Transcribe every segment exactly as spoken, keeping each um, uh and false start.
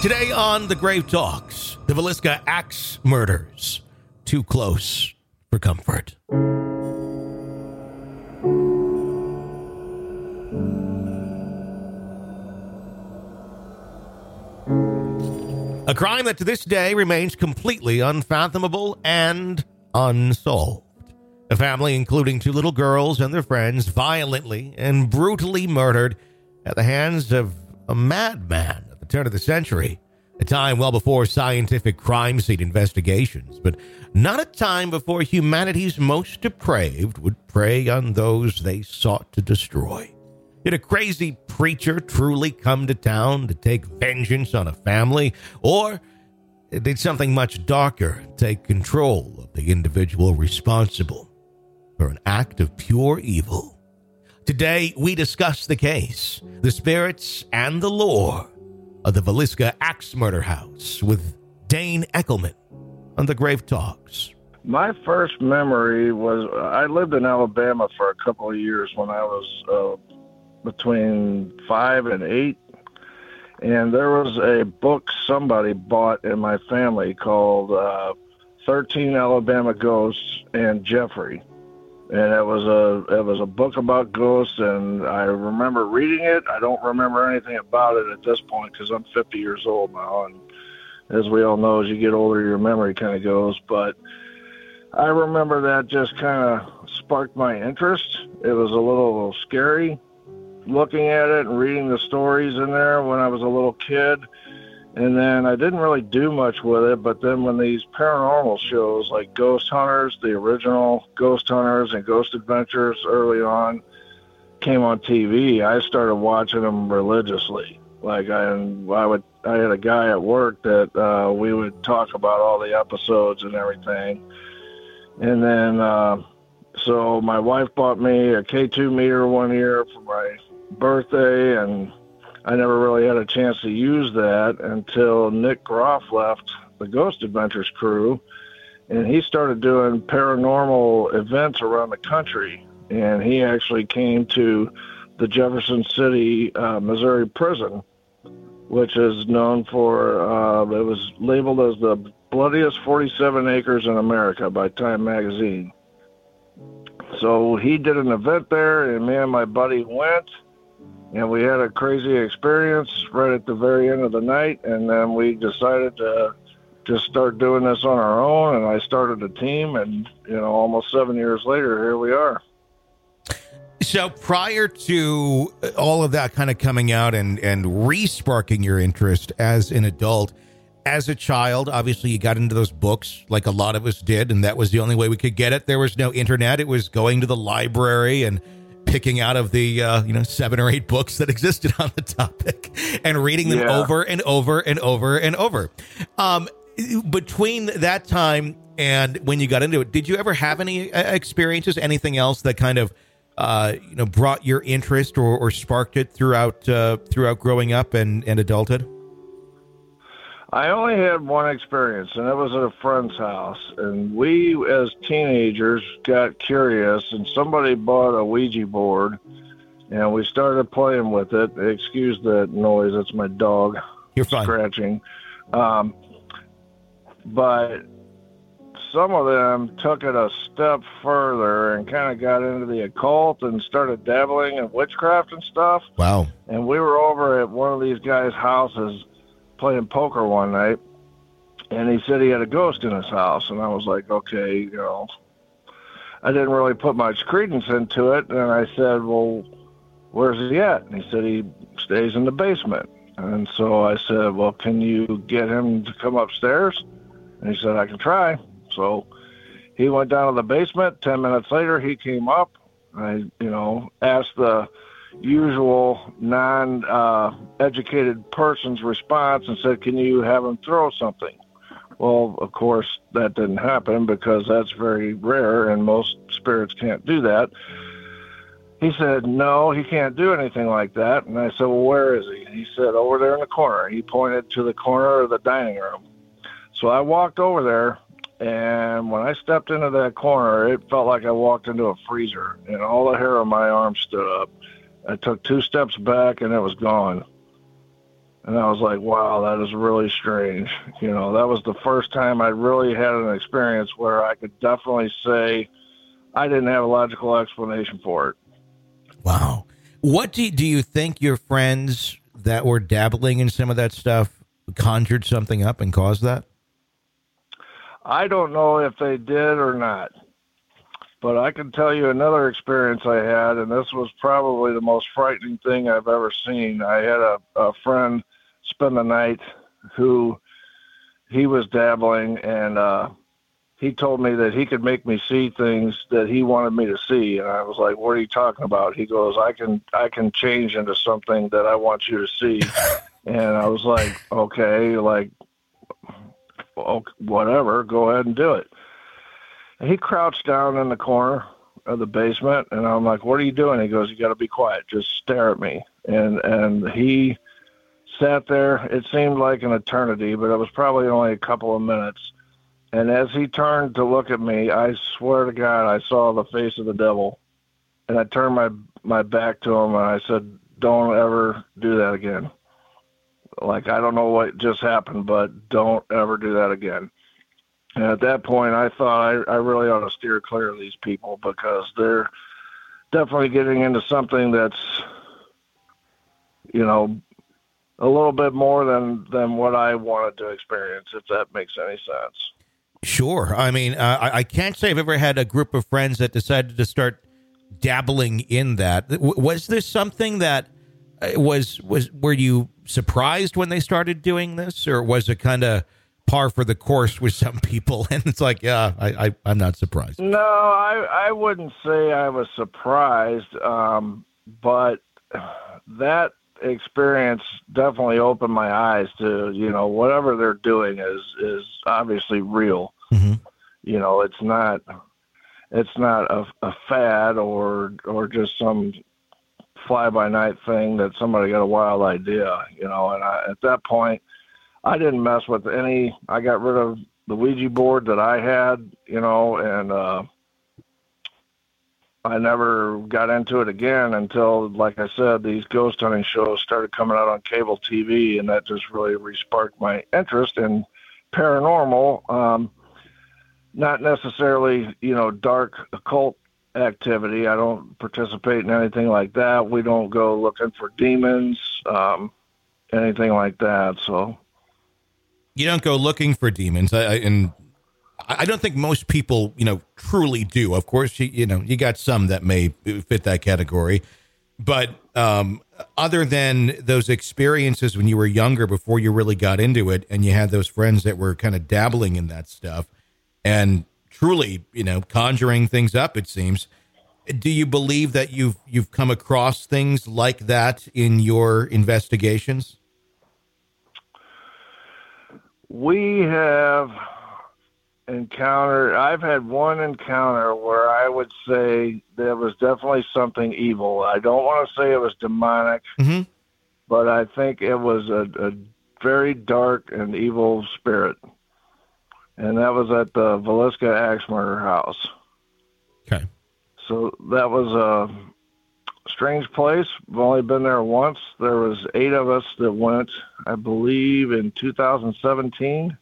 Today on The Grave Talks, the Villisca Axe murders. Too close for comfort. A crime that to this day remains completely unfathomable and unsolved. A family, including two little girls and their friends, violently and brutally murdered at the hands of a madman at the turn of the century. A time well before scientific crime scene investigations, but not a time before humanity's most depraved would prey on those they sought to destroy. Did a crazy preacher truly come to town to take vengeance on a family, or did something much darker take control of the individual responsible for an act of pure evil? Today, we discuss the case, the spirits, and the lore of the Villisca Axe Murder House with Dane Eckelman on The Grave Talks. My first memory was I lived in Alabama for a couple of years when I was uh, between five and eight, and there was a book somebody bought in my family called uh, thirteen Alabama Ghosts and Jeffrey. And it was a it was a book about ghosts, and I remember reading it. I don't remember anything about it at this point because I'm fifty years old now, and as we all know, as you get older, your memory kind of goes. But I remember that just kind of sparked my interest. It was a little scary looking at it and reading the stories in there when I was a little kid. And then I didn't really do much with it, but then when these paranormal shows like Ghost Hunters, the original Ghost Hunters and Ghost Adventures early on came on T V, I started watching them religiously. Like I, I would, I had a guy at work that uh, we would talk about all the episodes and everything. And then, uh, so my wife bought me a K two meter one year for my birthday, and I never really had a chance to use that until Nick Groff left the Ghost Adventures crew, and he started doing paranormal events around the country. And he actually came to the Jefferson City, uh, Missouri prison, which is known for, uh, it was labeled as the bloodiest forty-seven acres in America by Time Magazine. So he did an event there, and me and my buddy went. And we had a crazy experience right at the very end of the night, and then we decided to just start doing this on our own, and I started a team, and, you know, almost seven years later, here we are. So prior to all of that kind of coming out and, and re-sparking your interest as an adult, as a child, obviously you got into those books like a lot of us did, and that was the only way we could get it. There was no internet. It was going to the library and picking out of the, uh, you know, seven or eight books that existed on the topic and reading them yeah. over and over and over and over. Um, between that time and when you got into it, did you ever have any experiences, anything else that kind of, uh, you know, brought your interest or, or sparked it throughout, uh, throughout growing up and, and adulthood? I only had one experience, and it was at a friend's house. And we, as teenagers, got curious, and somebody bought a Ouija board, and we started playing with it. Excuse the noise; it's my dog You're fine. scratching. Um, but some of them took it a step further and kind of got into the occult and started dabbling in witchcraft and stuff. Wow! And we were over at one of these guys' houses playing poker one night, and he said he had a ghost in his house, and I was like, okay, you know, I didn't really put much credence into it, and I said, well, where's he at? And he said he stays in the basement. And so I said, well, can you get him to come upstairs? And he said, I can try. So he went down to the basement. Ten minutes later, he came up. I, you know, asked the usual non-educated uh, person's response and said, can you have him throw something? Well, of course, that didn't happen because that's very rare and most spirits can't do that. He said, no, he can't do anything like that. And I said, well, where is he? He said, over there in the corner. He pointed to the corner of the dining room. So I walked over there, and when I stepped into that corner, it felt like I walked into a freezer, and all the hair on my arm stood up. I took two steps back, and it was gone. And I was like, wow, that is really strange. You know, that was the first time I really had an experience where I could definitely say I didn't have a logical explanation for it. Wow. What do you, do you think your friends that were dabbling in some of that stuff conjured something up and caused that? I don't know if they did or not, but I can tell you another experience I had, and this was probably the most frightening thing I've ever seen. I had a, a friend spend the night who he was dabbling, and uh, he told me that he could make me see things that he wanted me to see. And I was like, what are you talking about? He goes, I can, I can change into something that I want you to see. And I was like, okay, like, well, whatever, go ahead and do it. And he crouched down in the corner of the basement, and I'm like, what are you doing? He goes, you got to be quiet. Just stare at me. And, and he sat there. It seemed like an eternity, but it was probably only a couple of minutes. And as he turned to look at me, I swear to God, I saw the face of the devil. And I turned my, my back to him, and I said, don't ever do that again. Like, I don't know what just happened, but don't ever do that again. And at that point, I thought I, I really ought to steer clear of these people, because they're definitely getting into something that's, you know, a little bit more than, than what I wanted to experience, if that makes any sense. Sure. I mean, uh, I, I can't say I've ever had a group of friends that decided to start dabbling in that. W- was this something that was, was, were you surprised when they started doing this, or was it kind of par for the course with some people? And it's like, yeah, I, I, I'm not surprised. No, I, I wouldn't say I was surprised. Um, but that experience definitely opened my eyes to, you know, whatever they're doing is, is obviously real. Mm-hmm. You know, it's not, it's not a, a fad or, or just some fly-by-night thing that somebody got a wild idea, you know. And I, at that point, I didn't mess with any. I got rid of the Ouija board that I had, you know, and uh, I never got into it again until, like I said, these ghost hunting shows started coming out on cable T V, and that just really re-sparked my interest in paranormal. Um, not necessarily, you know, dark occult activity. I don't participate in anything like that. We don't go looking for demons, um, anything like that. So you don't go looking for demons. I, I, and I don't think most people, you know, truly do. Of course, you, you know, you got some that may fit that category, but um, other than those experiences when you were younger, before you really got into it, and you had those friends that were kind of dabbling in that stuff and truly, you know, conjuring things up, it seems. Do you believe that you've you've come across things like that in your investigations? We have encountered, I've had one encounter where I would say there was definitely something evil. I don't want to say it was demonic, mm-hmm. but I think it was a, a very dark and evil spirit. And that was at the Villisca Axe Murder House. Okay. So that was a strange place. I've only been there once. There was eight of us that went, I believe, in two thousand seventeen.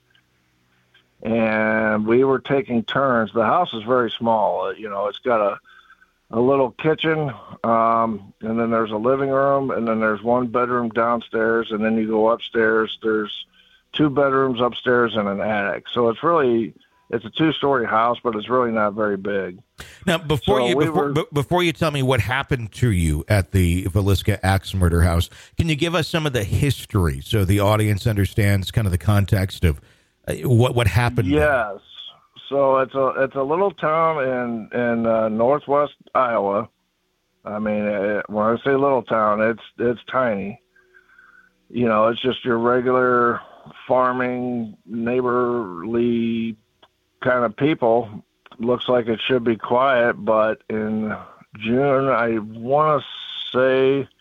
And we were taking turns. The house is very small. You know, it's got a, a little kitchen, um, and then there's a living room, and then there's one bedroom downstairs, and then you go upstairs. There's two bedrooms upstairs and an attic. So it's really, it's a two-story house, but it's really not very big. Now, before so you we before, were, b- before you tell me what happened to you at the Villisca Axe Murder House, can you give us some of the history so the audience understands kind of the context of uh, what what happened? Yes. There? So it's a it's a little town in in uh, northwest Iowa. I mean, it, when I say little town, it's it's tiny. You know, it's just your regular farming, neighborly kind of people. Looks like it should be quiet, but in June, I want to say,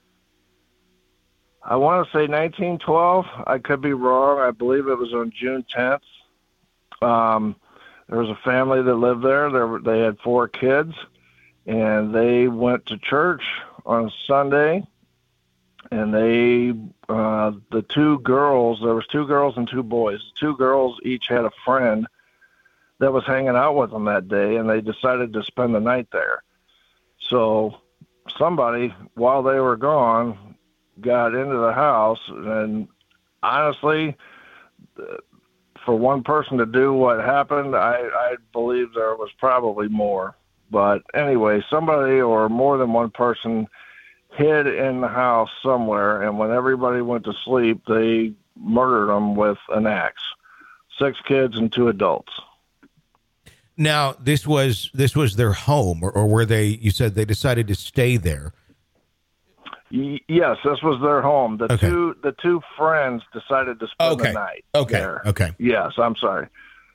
I want to say nineteen twelve. I could be wrong. I believe it was on June tenth. Um, there was a family that lived there. There were, they had four kids, and they went to church on Sunday. and they, uh, the two girls, there was two girls and two boys. Two girls each had a friend that was hanging out with them that day, and they decided to spend the night there. So somebody, while they were gone, got into the house, and honestly, for one person to do what happened, I, I believe there was probably more. But anyway, somebody or more than one person hid in the house somewhere, and when everybody went to sleep, they murdered them with an axe. Six kids and two adults. Now, this was this was their home, or, or were they? You said they decided to stay there. Y- yes, this was their home. The Okay. two the two friends decided to spend Okay. the night. Okay. there. Okay. Yes, I'm sorry.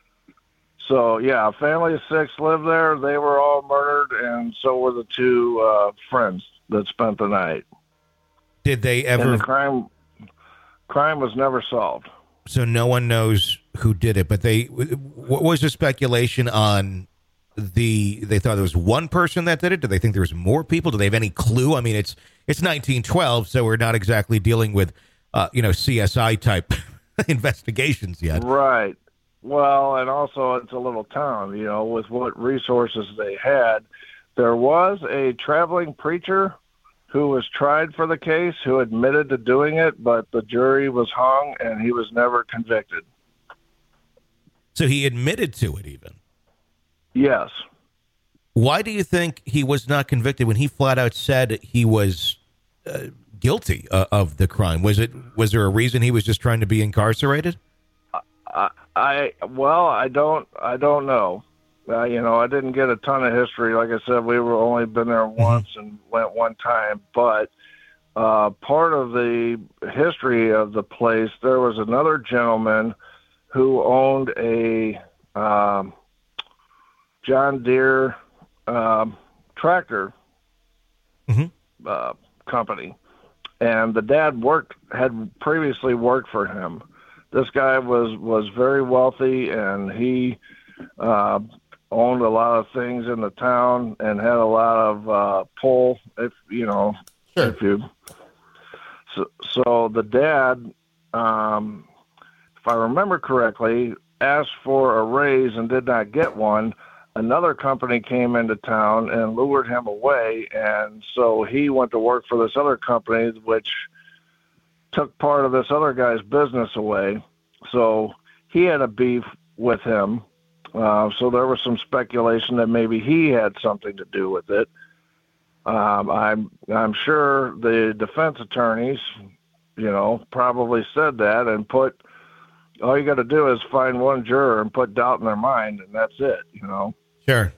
So yeah, a family of six lived there. They were all murdered, and so were the two uh, friends that spent the night. Did they And ever? the crime crime was never solved. So no one knows who did it, but they. What was the speculation on the? They thought there was one person that did it. Do they think there was more people? Do they have any clue? I mean, it's it's nineteen twelve, so we're not exactly dealing with, uh, you know, C S I type investigations yet. Right. Well, and also it's a little town, you know, with what resources they had. There was a traveling preacher who was tried for the case, who admitted to doing it, but the jury was hung and he was never convicted. So he admitted to it, even. Yes. Why do you think he was not convicted when he flat out said he was uh, guilty uh, of the crime? Was it? Was there a reason he was just trying to be incarcerated? I, I well, I don't, I don't know. Uh, you know, I didn't get a ton of history. Like I said, we were only been there once and went one time. But uh, part of the history of the place, there was another gentleman who owned a um, John Deere um, tractor Mm-hmm. uh, company, and the dad worked had previously worked for him. This guy was was very wealthy, and he uh, owned a lot of things in the town and had a lot of uh, pull. If you know, Sure. if you so, so the dad, um, if I remember correctly, asked for a raise and did not get one. Another company came into town and lured him away, and so he went to work for this other company, which took part of this other guy's business away. So he had a beef with him. Uh, so there was some speculation that maybe he had something to do with it. Um, I'm I'm sure the defense attorneys, you know, probably said that and put. All you got to do is find one juror and put doubt in their mind, and that's it, you know. Sure.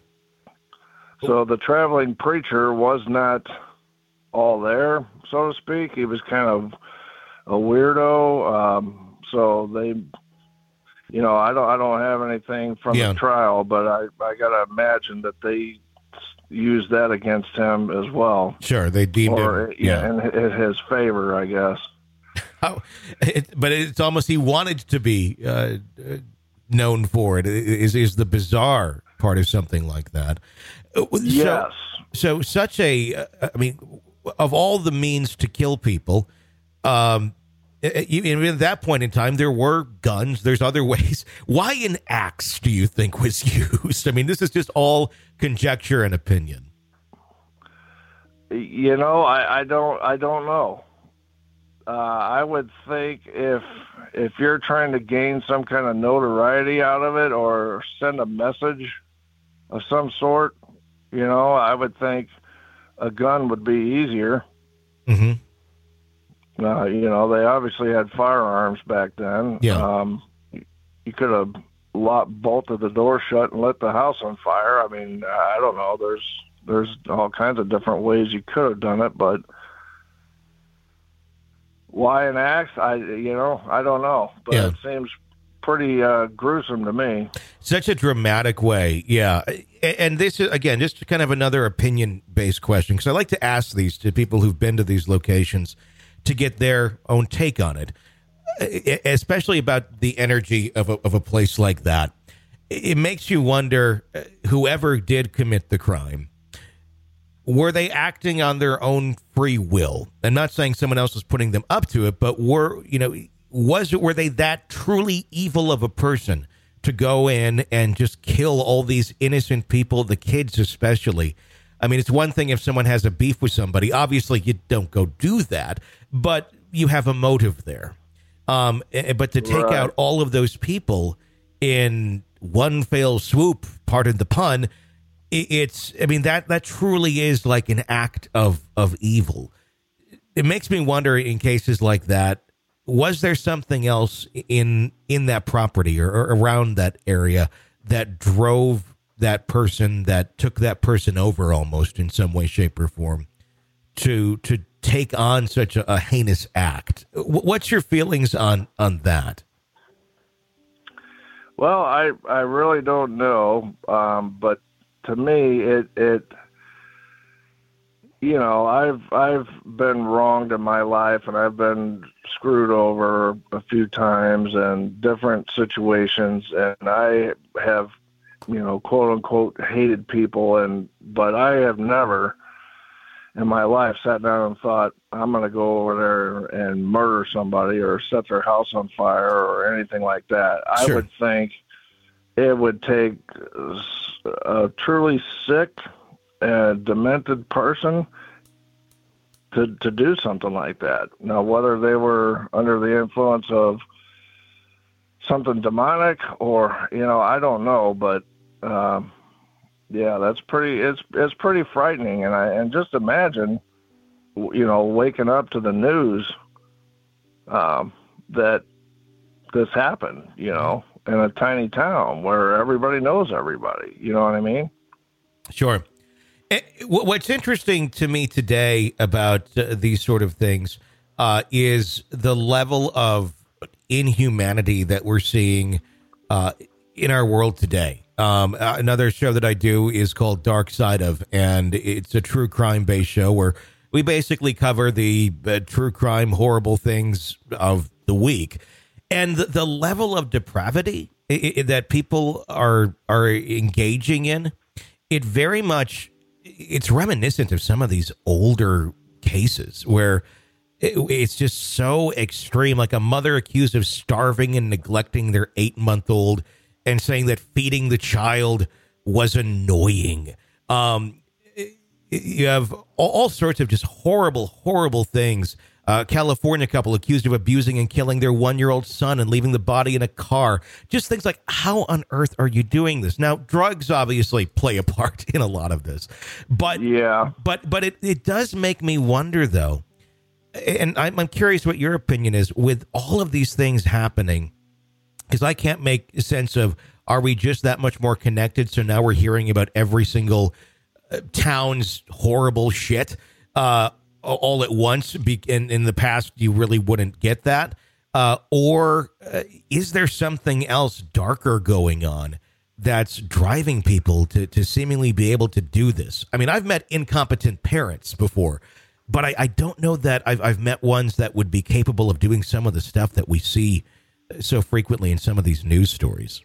So the traveling preacher was not all there, so to speak. He was kind of a weirdo. Um, so they, you know, I don't, I don't have anything from Yeah. the trial, but I, I got to imagine that they used that against him as well, Sure. They deemed or him. Yeah. in, in his favor, I guess. How, it, but it's almost he wanted to be uh, uh, known for it. Is is the bizarre part of something like that? Uh, so- Yes. So, such a, uh, I mean, of all the means to kill people, um, even at that point in time, there were guns. There's other ways. Why an axe do you think was used? I mean, this is just all conjecture and opinion. You know, I, I don't, I don't know. Uh, I would think if if you're trying to gain some kind of notoriety out of it or send a message of some sort, you know, I would think a gun would be easier. Mm-hmm. Uh, you know, they obviously had firearms back then. Yeah. Um, you could have locked, bolted the door shut and lit the house on fire. I mean, I don't know. There's there's all kinds of different ways you could have done it, but why an axe? I you know I don't know, but Yeah. it seems pretty uh, gruesome to me. Such a dramatic way, yeah. A- And this is, again, just kind of another opinion-based question, because I like to ask these to people who've been to these locations to get their own take on it, e- especially about the energy of a, of a place like that. It makes you wonder, uh, whoever did commit the crime, were they acting on their own free will? I'm not saying someone else was putting them up to it, but were, you know, was it, were they that truly evil of a person to go in and just kill all these innocent people, the kids especially? I mean, it's one thing if someone has a beef with somebody. Obviously, you don't go do that, but you have a motive there. Um, but to take right. out all of those people in one fell swoop, pardon the pun, it's, I mean, that, that truly is like an act of, of evil. It makes me wonder, in cases like that, was there something else in, in that property or, or around that area that drove that person, that took that person over almost in some way, shape, or form to, to take on such a, a heinous act? What's your feelings on, on that? Well, I, I really don't know. Um, but to me, it, it, you know, I've, I've been wronged in my life, and I've been screwed over a few times in different situations. And I have, you know, quote unquote, hated people. And, but I have never in my life sat down and thought, I'm going to go over there and murder somebody or set their house on fire or anything like that. Sure. I would think it would take a truly sick and demented person to to do something like that. Now, whether they were under the influence of something demonic or, you know, I don't know, but, um, yeah, that's pretty, it's, it's pretty frightening. And I, and just imagine, you know, waking up to the news, um, that this happened, you know, in a tiny town where everybody knows everybody, you know what I mean? Sure. What's interesting to me today about uh, these sort of things uh, is the level of inhumanity that we're seeing uh, in our world today. Um, another show that I do is called Dark Side of, and it's a true crime based show where we basically cover the uh, true crime horrible things of the week. And the, the level of depravity I- I, that people are are engaging in, it very much, it's reminiscent of some of these older cases where it, it's just so extreme, like a mother accused of starving and neglecting their eight-month-old and saying that feeding the child was annoying. Um, you have all, all sorts of just horrible, horrible things. Uh, California couple accused of abusing and killing their one-year-old son and leaving the body in a car. Just things like, how on earth are you doing this? Now, drugs obviously play a part in a lot of this, but yeah, but but it, it does make me wonder, though, and I'm, I'm curious what your opinion is with all of these things happening, because I can't make sense of, are we just that much more connected? So now we're hearing about every single uh, town's horrible shit uh, all at once. In, in the past, you really wouldn't get that. Uh, or uh, is there something else darker going on that's driving people to, to seemingly be able to do this? I mean, I've met incompetent parents before, but I, I don't know that I've, I've met ones that would be capable of doing some of the stuff that we see so frequently in some of these news stories.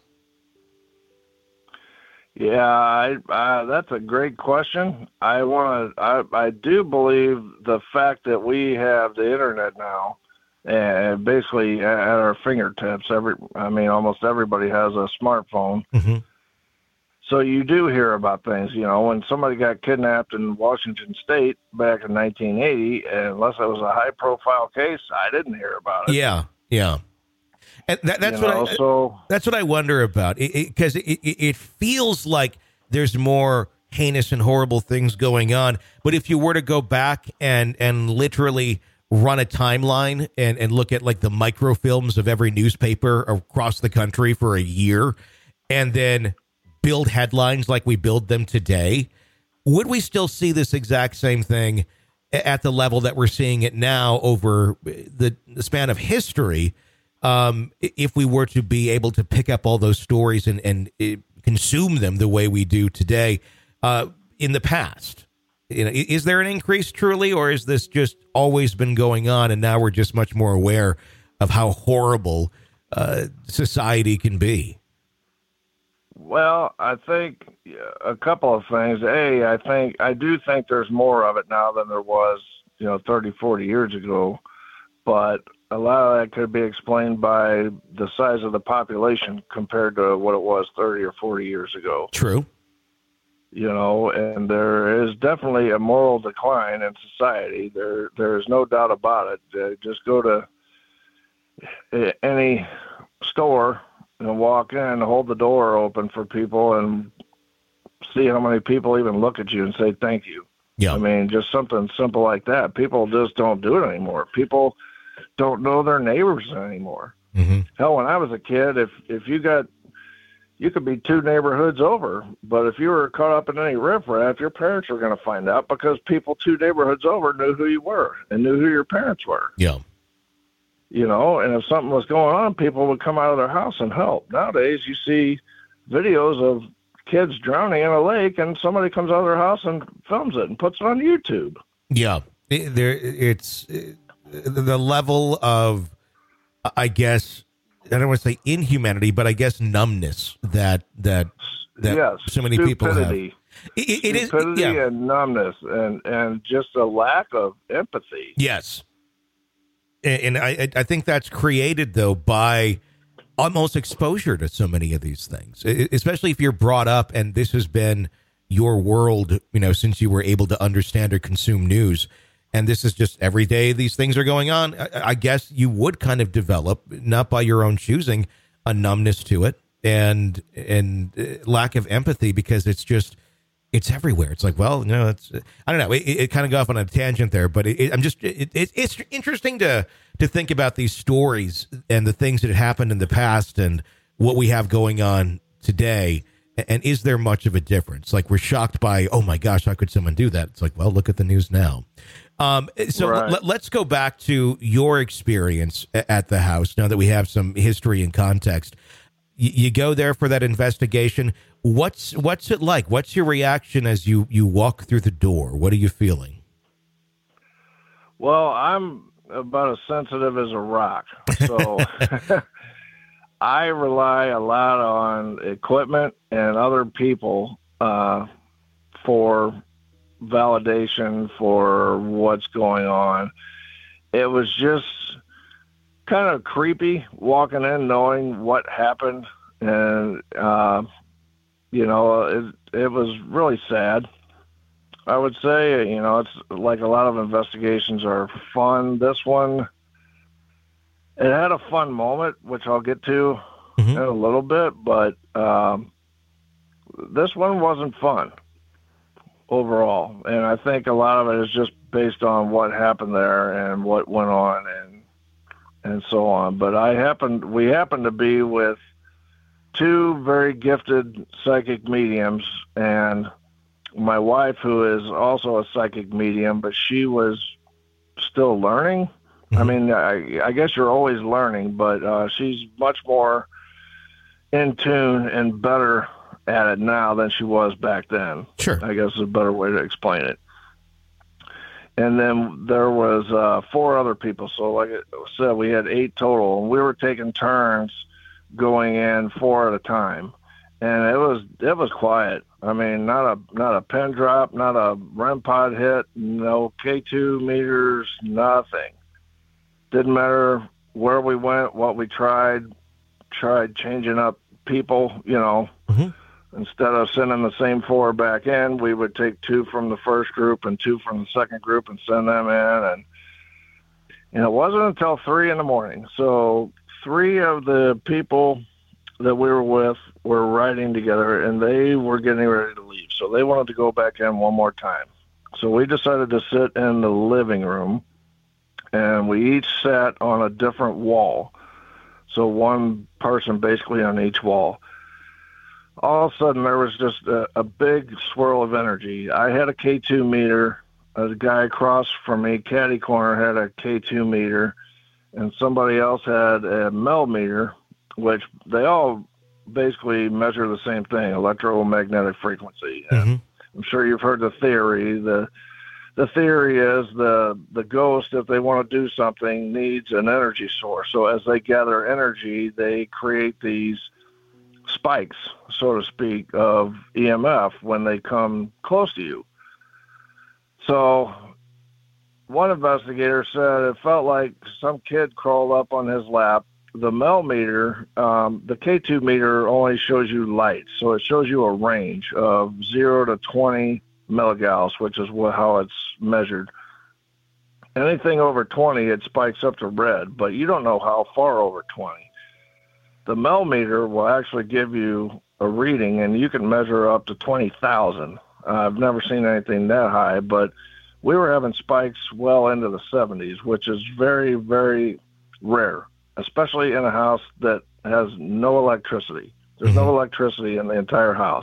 Yeah, I, uh, that's a great question. I want to, I, I do believe the fact that we have the internet now and basically at our fingertips, every, I mean, almost everybody has a smartphone. Mm-hmm. So you do hear about things, you know, when somebody got kidnapped in Washington State back in nineteen eighty, unless it was a high profile case, I didn't hear about it. Yeah. Yeah. And that, that's you what know, I, so, that's what I wonder about, because it, it, it, it feels like there's more heinous and horrible things going on. But if you were to go back and, and literally run a timeline and, and look at like the microfilms of every newspaper across the country for a year and then build headlines like we build them today, would we still see this exact same thing at the level that we're seeing it now over the, the span of history? Um, if we were to be able to pick up all those stories and, and uh, consume them the way we do today, uh, in the past, you know, is there an increase truly, or is this just always been going on and now we're just much more aware of how horrible uh, society can be? Well, I think a couple of things. A, I think I do think there's more of it now than there was, you know, thirty, forty years ago. But a lot of that could be explained by the size of the population compared to what it was thirty or forty years ago. True. You know, and there is definitely a moral decline in society. There, there is no doubt about it. Uh, just go to any store and walk in, hold the door open for people, and see how many people even look at you and say thank you. Yeah. I mean, just something simple like that. People just don't do it anymore. People don't know their neighbors anymore. Mm-hmm. Hell, when I was a kid, if if you got you could be two neighborhoods over, but if you were caught up in any riffraff, your parents were going to find out because people two neighborhoods over knew who you were and knew who your parents were. Yeah. You know, and if something was going on, people would come out of their house and help. Nowadays, you see videos of kids drowning in a lake, and somebody comes out of their house and films it and puts it on YouTube. Yeah. It, there, it's it, the level of, I guess, I don't want to say inhumanity, but I guess numbness that that that yes, so many people have. It, it is stupidity yeah. and numbness, and and just a lack of empathy. Yes, and, and I I think that's created though by almost exposure to so many of these things, especially if you're brought up and this has been your world, you know, since you were able to understand or consume news. And this is just every day these things are going on. I, I guess you would kind of develop, not by your own choosing, a numbness to it and and lack of empathy because it's just it's everywhere. It's like, well, no, it's I don't know. It, it kind of got off on a tangent there, but it, it, I'm just it, it, it's interesting to to think about these stories and the things that happened in the past and what we have going on today. And is there much of a difference? Like we're shocked by, oh my gosh, how could someone do that? It's like, well, look at the news now. Um, so right. let, let's go back to your experience at the house. Now that we have some history and context, you, you go there for that investigation. What's what's it like? What's your reaction as you, you walk through the door? What are you feeling? Well, I'm about as sensitive as a rock, so I rely a lot on equipment and other people uh, for validation for what's going on. It was just kind of creepy walking in knowing what happened, and uh, you know, it, it was really sad. I would say, you know, it's like a lot of investigations are fun. This one, it had a fun moment, which I'll get to mm-hmm. in a little bit, but um, this one wasn't fun overall. And I think a lot of it is just based on what happened there and what went on and and so on. But I happened, we happened to be with two very gifted psychic mediums, and my wife, who is also a psychic medium, but she was still learning. Mm-hmm. I mean, I, I guess you're always learning, but uh, she's much more in tune and better at it now than she was back then. Sure. I guess is a better way to explain it. And then there was uh, four other people. So like I said, we had eight total, and we were taking turns going in four at a time. And it was it was quiet. I mean, not a not a pin drop, not a R E M pod hit, no K two meters, nothing. Didn't matter where we went, what we tried, tried changing up people, you know. Mm-hmm. Instead of sending the same four back in, we would take two from the first group and two from the second group and send them in. And, and it wasn't until three in the morning. So three of the people that we were with were riding together, and they were getting ready to leave. So they wanted to go back in one more time. So we decided to sit in the living room, and we each sat on a different wall. So one person basically on each wall. All of a sudden, there was just a, a big swirl of energy. I had a K two meter. A guy across from me, catty corner, had a K two meter, and somebody else had a Mel meter, which they all basically measure the same thing, electromagnetic frequency. Mm-hmm. I'm sure you've heard the theory. The the theory is the the ghost, if they want to do something, needs an energy source. So as they gather energy, they create these spikes, so to speak, of E M F when they come close to you. So one investigator said it felt like some kid crawled up on his lap. The Mel meter, um, the K two meter only shows you light, so it shows you a range of zero to twenty milligauss, which is what, how it's measured. Anything over twenty, it spikes up to red, but you don't know how far over twenty. The Mel meter will actually give you a reading, and you can measure up to twenty thousand. Uh, I've never seen anything that high, but we were having spikes well into the seventies, which is very, very rare, especially in a house that has no electricity. There's no electricity in the entire house.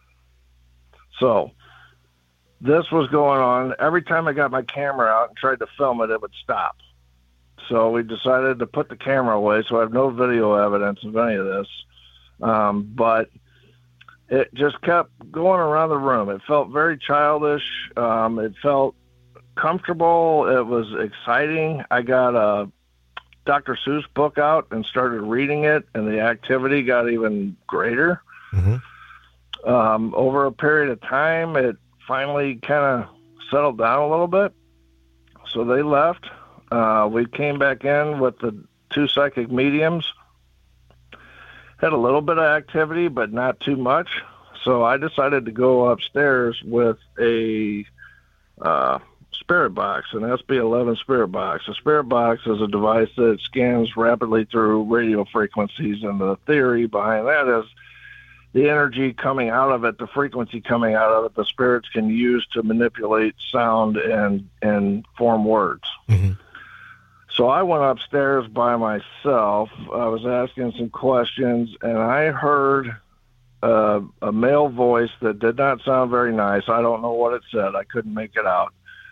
So this was going on. Every time I got my camera out and tried to film it, it would stop. So we decided to put the camera away, so I have no video evidence of any of this. Um, but it just kept going around the room. It felt very childish. Um, it felt comfortable. It was exciting. I got a Doctor Seuss book out and started reading it, and the activity got even greater. Mm-hmm. Um, over a period of time, it finally kind of settled down a little bit. So they left. Uh, we came back in with the two psychic mediums. Had a little bit of activity, but not too much. So I decided to go upstairs with a uh, spirit box, an S B eleven spirit box. A spirit box is a device that scans rapidly through radio frequencies, and the theory behind that is the energy coming out of it, the frequency coming out of it, the spirits can use to manipulate sound and, and form words. Mm-hmm. So I went upstairs by myself. I was asking some questions, and I heard uh, a male voice that did not sound very nice. I don't know what it said. I couldn't make it out.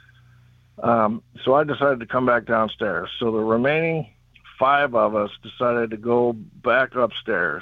Um, so I decided to come back downstairs. So the remaining five of us decided to go back upstairs.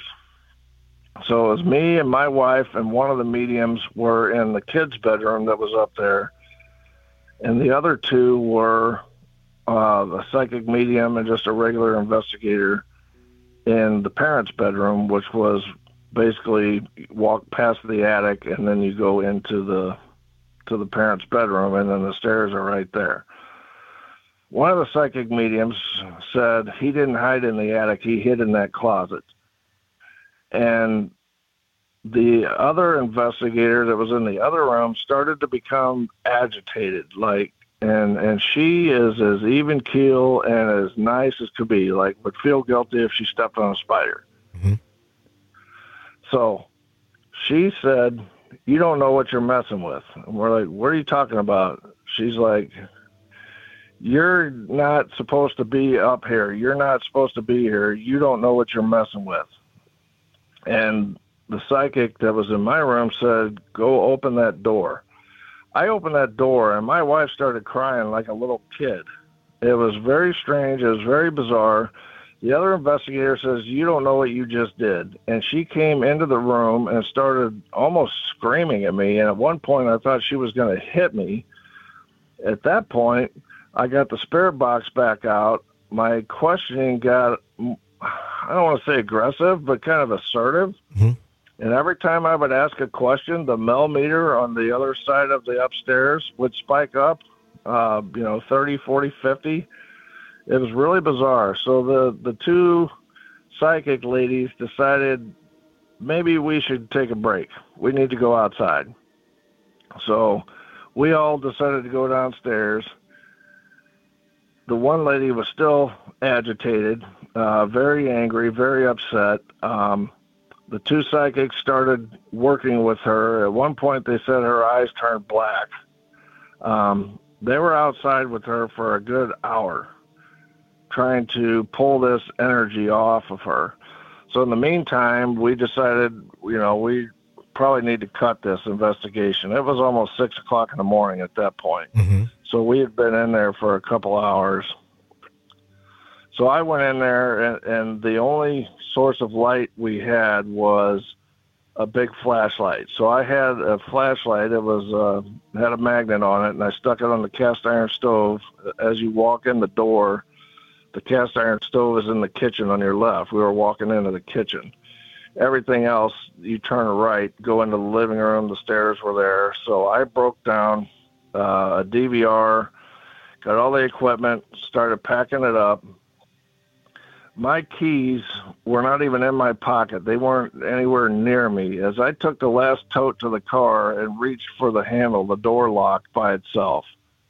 So it was me and my wife, and one of the mediums were in the kids' bedroom that was up there, and the other two were uh, the psychic medium and just a regular investigator in the parents' bedroom, which was basically walk past the attic and then you go into the to the parents' bedroom, and then the stairs are right there. One of the psychic mediums said he didn't hide in the attic, he hid in that closet. And the other investigator that was in the other room started to become agitated, like, and and she is as even keel and as nice as could be, like would feel guilty if she stepped on a spider. Mm-hmm. So she said, "You don't know what you're messing with." And we're like, "What are you talking about?" She's like, "You're not supposed to be up here. You're not supposed to be here. You don't know what you're messing with." And the psychic that was in my room said, "Go open that door." I opened that door, and my wife started crying like a little kid. It was very strange. It was very bizarre. The other investigator says, "You don't know what you just did." And she came into the room and started almost screaming at me. And at one point, I thought she was going to hit me. At that point, I got the spirit box back out. My questioning got, I don't want to say aggressive, but kind of assertive. Mm-hmm. And every time I would ask a question, the Mel meter on the other side of the upstairs would spike up, uh, you know, thirty, forty, fifty. It was really bizarre. So the, the two psychic ladies decided maybe we should take a break. We need to go outside. So we all decided to go downstairs. The one lady was still agitated, uh, very angry, very upset. Um, the two psychics started working with her. At one point, they said her eyes turned black. Um, they were outside with her for a good hour, trying to pull this energy off of her. So in the meantime, we decided, you know, we probably need to cut this investigation. It was almost six o'clock in the morning at that point. Mm-hmm. So we had been in there for a couple hours. So I went in there, and, and the only source of light we had was a big flashlight. So I had a flashlight. It was uh, had a magnet on it, and I stuck it on the cast iron stove. As you walk in the door, the cast iron stove is in the kitchen on your left. We were walking into the kitchen. everything else, you turn right, go into the living room, the stairs were there. So I broke down uh, a D V R, got all the equipment, started packing it up. My keys were not even in my pocket. They weren't anywhere near me. As I took the last tote to the car and reached for the handle, the door locked by itself.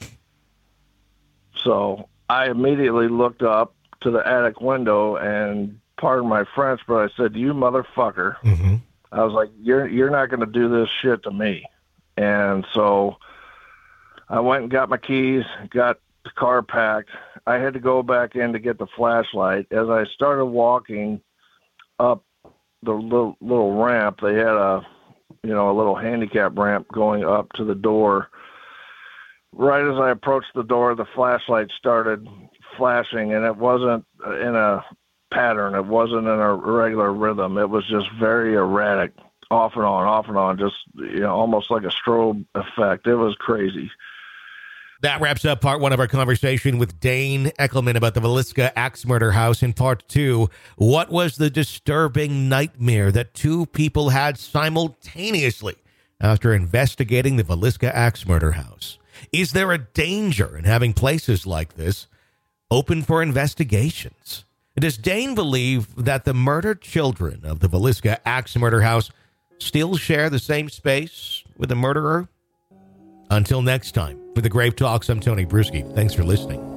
So I immediately looked up to the attic window and, pardon my French, but I said, "You motherfucker." Mm-hmm. I was like, you're you're not going to do this shit to me. And so I went and got my keys, got the car packed. I had to go back in to get the flashlight. As I started walking up the little, little ramp, they had a, you know, a little handicap ramp going up to the door. Right as I approached the door, the flashlight started flashing, and it wasn't in a pattern. It wasn't in a regular rhythm. It was just very erratic, off and on, off and on, just, you know, almost like a strobe effect. It was crazy. That wraps up part one of our conversation with Dane Eckelman about the Villisca axe murder house. In part two, what was the disturbing nightmare that two people had simultaneously after investigating the Villisca axe murder house? Is there a danger in having places like this open for investigations? Does Dane believe that the murdered children of the Villisca axe murder house still share the same space with the murderer? Until next time, for the Grave Talks, I'm Tony Bruschi. Thanks for listening.